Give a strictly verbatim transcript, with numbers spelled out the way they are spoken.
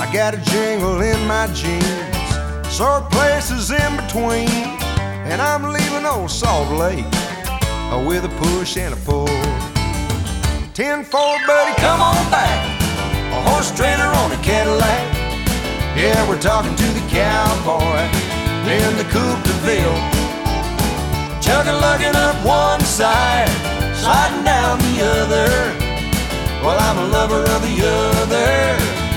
I got a jingle in my jeans, sore places in between, and I'm leaving old Salt Lake with a push and a pull. ten four, buddy, come on back, a horse trainer on a Cadillac. Yeah, we're talking to the cowboy in the Coupe de Ville, chugging, lugging up one side, sliding down the other. Well, I'm a lover of the other.